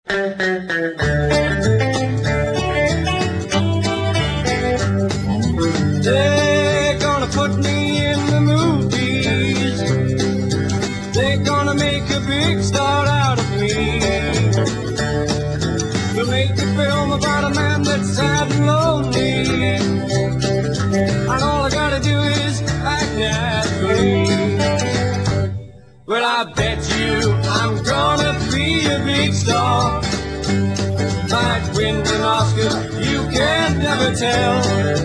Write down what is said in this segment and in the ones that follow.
They're gonna put me in the movies. They're gonna make a big star out of me. They'll make a film about a man that's sad and lonely, and all I gotta do is act naturally. Well, I bet you I'm gonna be a big star. Might win an Oscar, you can't never tell.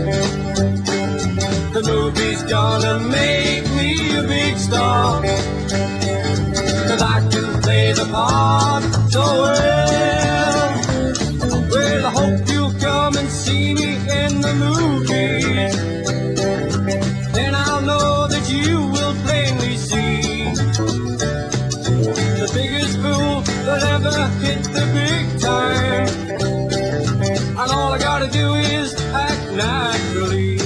The movie's gonna make me a big star, 'cause I can play the part so well. Well, I hope you'll come and see me in the movie. Then I'll know that you will plainly see the biggest fool that ever hit the big time. And all I gotta do is act naturally.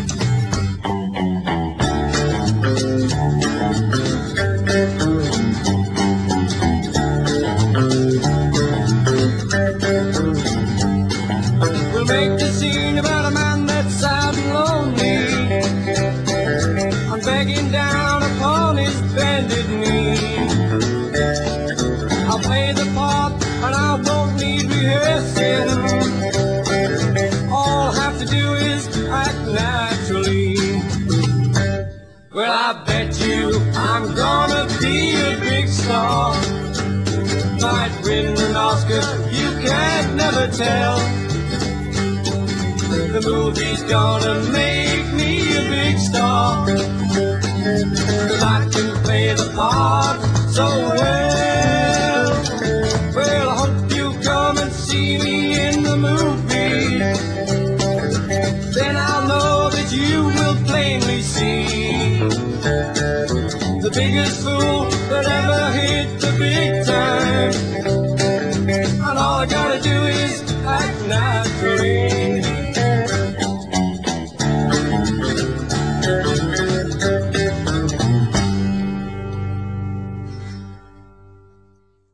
We'll make the scene about a man that's sad and lonely, I'm begging down upon his bended knee. I'll play the part and I won't need rehearsing. All I have to do is act naturally. Well, I bet you I'm gonna be a big star. Might win an Oscar, you can't never tell. The movie's gonna make me a big star, 'cause I can play the part so well. Well, I hope you come and see me in the movie. Then I'll know that you will plainly see the biggest fool that ever hit the big time.